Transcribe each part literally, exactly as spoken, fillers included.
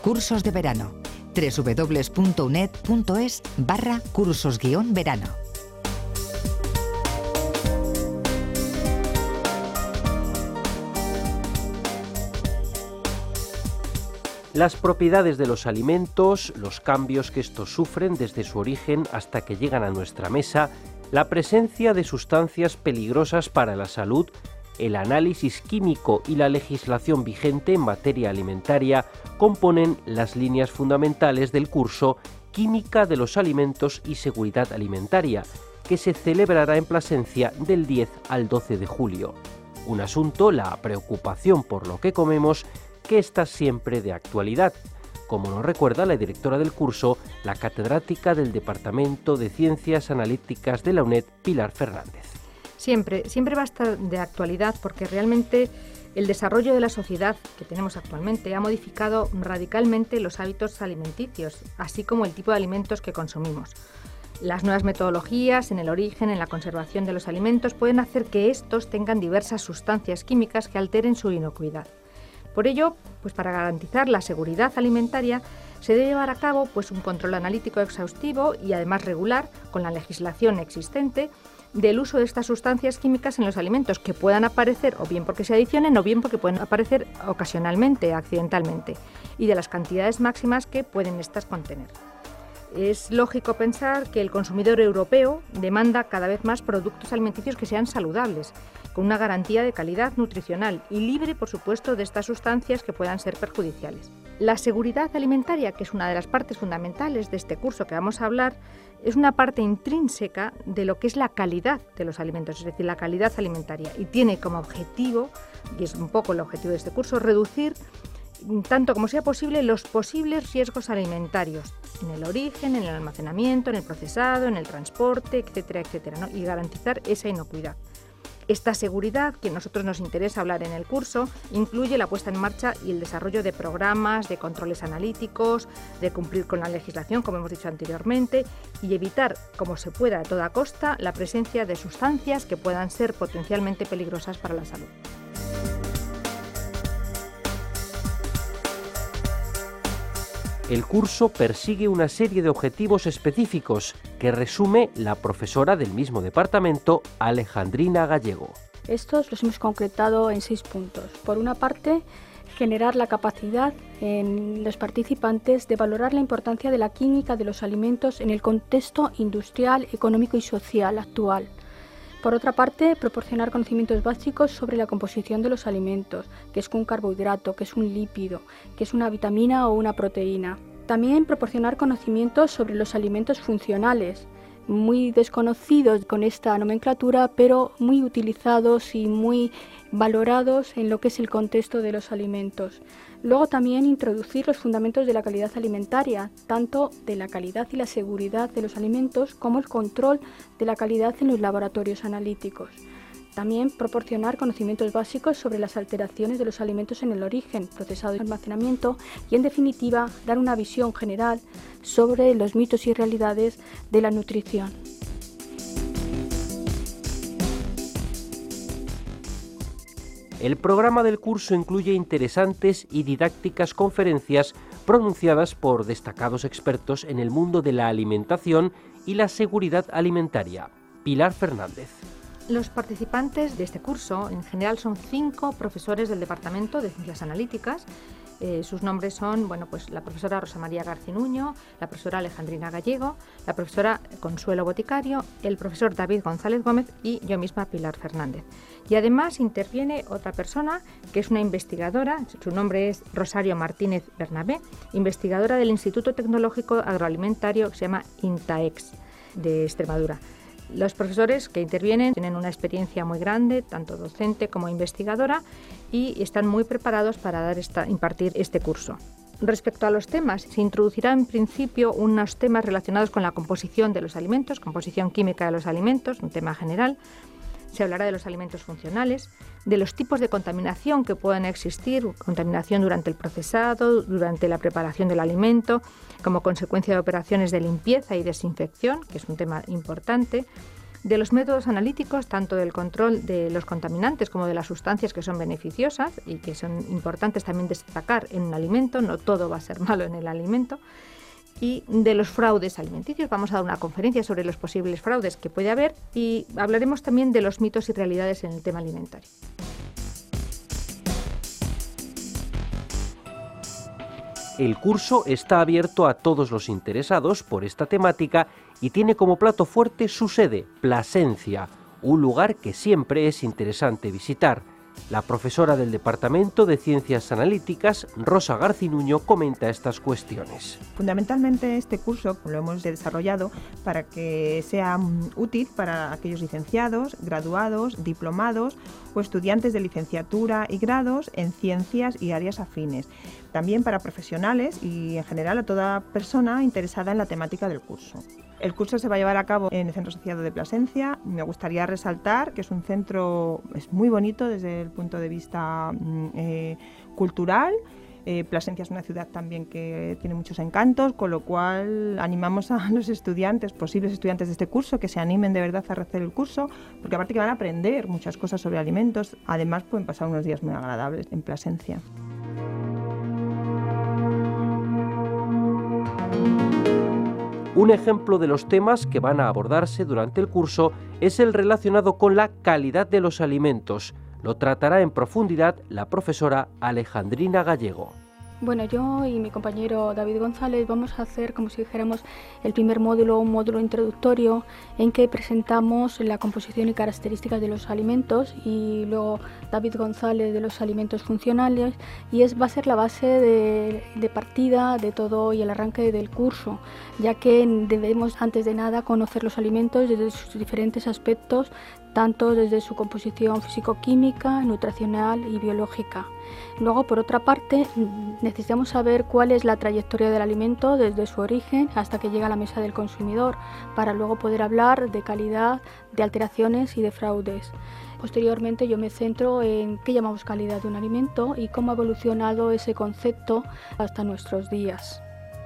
cursos de verano. doble u doble u doble u punto u n e d punto e s barra cursos guión verano. Las propiedades de los alimentos, los cambios que estos sufren desde su origen hasta que llegan a nuestra mesa, la presencia de sustancias peligrosas para la salud, el análisis químico y la legislación vigente en materia alimentaria componen las líneas fundamentales del curso Química de los Alimentos y Seguridad Alimentaria, que se celebrará en Plasencia del diez al doce de julio. Un asunto, la preocupación por lo que comemos, que está siempre de actualidad, como nos recuerda la directora del curso, la catedrática del Departamento de Ciencias Analíticas de la UNED, Pilar Fernández. Siempre, siempre va a estar de actualidad porque realmente el desarrollo de la sociedad que tenemos actualmente ha modificado radicalmente los hábitos alimenticios, así como el tipo de alimentos que consumimos. Las nuevas metodologías en el origen, en la conservación de los alimentos, pueden hacer que estos tengan diversas sustancias químicas que alteren su inocuidad. Por ello, pues para garantizar la seguridad alimentaria, se debe llevar a cabo pues, un control analítico exhaustivo y además regular, con la legislación existente, del uso de estas sustancias químicas en los alimentos, que puedan aparecer o bien porque se adicionen o bien porque pueden aparecer ocasionalmente, accidentalmente, y de las cantidades máximas que pueden estas contener. Es lógico pensar que el consumidor europeo demanda cada vez más productos alimenticios que sean saludables, con una garantía de calidad nutricional y libre, por supuesto, de estas sustancias que puedan ser perjudiciales. La seguridad alimentaria, que es una de las partes fundamentales de este curso que vamos a hablar, es una parte intrínseca de lo que es la calidad de los alimentos, es decir, la calidad alimentaria, y tiene como objetivo, y es un poco el objetivo de este curso, reducir tanto como sea posible los posibles riesgos alimentarios en el origen, en el almacenamiento, en el procesado, en el transporte, etcétera, etcétera, ¿no? Y garantizar esa inocuidad. Esta seguridad, que a nosotros nos interesa hablar en el curso, incluye la puesta en marcha y el desarrollo de programas, de controles analíticos, de cumplir con la legislación, como hemos dicho anteriormente, y evitar, como se pueda a toda costa, la presencia de sustancias que puedan ser potencialmente peligrosas para la salud. El curso persigue una serie de objetivos específicos que resume la profesora del mismo departamento, Alejandrina Gallego. Estos los hemos concretado en seis puntos. Por una parte, generar la capacidad en los participantes de valorar la importancia de la química de los alimentos en el contexto industrial, económico y social actual. Por otra parte, proporcionar conocimientos básicos sobre la composición de los alimentos, qué es un carbohidrato, qué es un lípido, qué es una vitamina o una proteína. También proporcionar conocimientos sobre los alimentos funcionales, muy desconocidos con esta nomenclatura, pero muy utilizados y muy valorados en lo que es el contexto de los alimentos. Luego también introducir los fundamentos de la calidad alimentaria, tanto de la calidad y la seguridad de los alimentos como el control de la calidad en los laboratorios analíticos. También proporcionar conocimientos básicos sobre las alteraciones de los alimentos en el origen, procesado y almacenamiento y, en definitiva, dar una visión general sobre los mitos y realidades de la nutrición. El programa del curso incluye interesantes y didácticas conferencias pronunciadas por destacados expertos en el mundo de la alimentación y la seguridad alimentaria. Pilar Fernández. Los participantes de este curso, en general, son cinco profesores del Departamento de Ciencias Analíticas. Eh, sus nombres son, bueno, pues la profesora Rosa María Garcinuño, la profesora Alejandrina Gallego, la profesora Consuelo Boticario, el profesor David González Gómez y yo misma, Pilar Fernández. Y además interviene otra persona que es una investigadora, su nombre es Rosario Martínez Bernabé, investigadora del Instituto Tecnológico Agroalimentario que se llama INTAEX de Extremadura. Los profesores que intervienen tienen una experiencia muy grande, tanto docente como investigadora, y están muy preparados para dar esta, impartir este curso. Respecto a los temas, se introducirá en principio unos temas relacionados con la composición de los alimentos, composición química de los alimentos, un tema general. Se hablará de los alimentos funcionales, de los tipos de contaminación que pueden existir, contaminación durante el procesado, durante la preparación del alimento, como consecuencia de operaciones de limpieza y desinfección, que es un tema importante, de los métodos analíticos, tanto del control de los contaminantes como de las sustancias que son beneficiosas y que son importantes también destacar en un alimento, no todo va a ser malo en el alimento, y de los fraudes alimenticios. Vamos a dar una conferencia sobre los posibles fraudes que puede haber y hablaremos también de los mitos y realidades en el tema alimentario. El curso está abierto a todos los interesados por esta temática y tiene como plato fuerte su sede, Plasencia, un lugar que siempre es interesante visitar. La profesora del Departamento de Ciencias Analíticas, Rosa Garcinuño, comenta estas cuestiones. Fundamentalmente este curso lo hemos desarrollado para que sea útil para aquellos licenciados, graduados, diplomados o estudiantes de licenciatura y grados en ciencias y áreas afines. También para profesionales y en general a toda persona interesada en la temática del curso. El curso se va a llevar a cabo en el Centro Asociado de Plasencia. Me gustaría resaltar que es un centro es muy bonito desde el punto de vista eh, cultural. Eh, Plasencia es una ciudad también que tiene muchos encantos, con lo cual animamos a los estudiantes, posibles estudiantes de este curso, que se animen de verdad a hacer el curso, porque aparte que van a aprender muchas cosas sobre alimentos, además pueden pasar unos días muy agradables en Plasencia. Un ejemplo de los temas que van a abordarse durante el curso es el relacionado con la calidad de los alimentos. Lo tratará en profundidad la profesora Alejandrina Gallego. Bueno, yo y mi compañero David González vamos a hacer, como si dijéramos, el primer módulo, un módulo introductorio en que presentamos la composición y características de los alimentos, y luego David González de los alimentos funcionales, y es va a ser la base de, de partida de todo y el arranque del curso, ya que debemos antes de nada conocer los alimentos desde sus diferentes aspectos, tanto desde su composición físico-química, nutricional y biológica. Luego, por otra parte, necesitamos saber cuál es la trayectoria del alimento desde su origen hasta que llega a la mesa del consumidor, para luego poder hablar de calidad, de alteraciones y de fraudes. Posteriormente yo me centro en qué llamamos calidad de un alimento y cómo ha evolucionado ese concepto hasta nuestros días.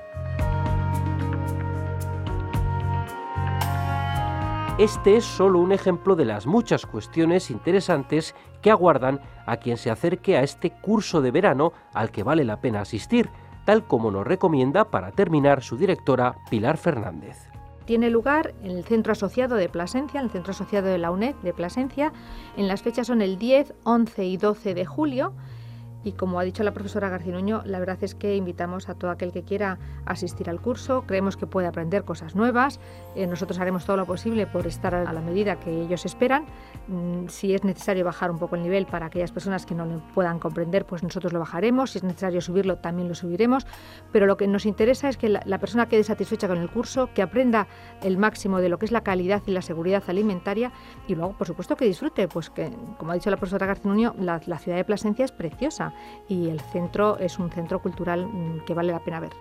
Este es solo un ejemplo de las muchas cuestiones interesantes que aguardan a quien se acerque a este curso de verano al que vale la pena asistir, tal como nos recomienda para terminar su directora Pilar Fernández. Tiene lugar en el Centro Asociado de Plasencia, en el Centro Asociado de la UNED de Plasencia. En las fechas son el diez, once y doce de julio. Y como ha dicho la profesora Garcinuño, la verdad es que invitamos a todo aquel que quiera asistir al curso. Creemos que puede aprender cosas nuevas. Eh, nosotros haremos todo lo posible por estar a la medida que ellos esperan. Mm, si es necesario bajar un poco el nivel para aquellas personas que no lo puedan comprender, pues nosotros lo bajaremos. Si es necesario subirlo, también lo subiremos. Pero lo que nos interesa es que la, la persona quede satisfecha con el curso, que aprenda el máximo de lo que es la calidad y la seguridad alimentaria, y luego, por supuesto, que disfrute. Pues que, como ha dicho la profesora Garcinuño, la, la ciudad de Plasencia es preciosa. Y el centro es un centro cultural que vale la pena ver.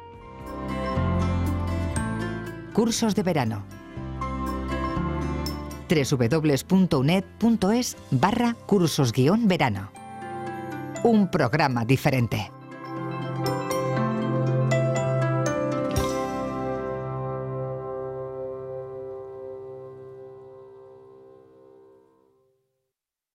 Cursos de verano. doble u doble u doble u punto uned punto es barra cursos guión verano. Un programa diferente.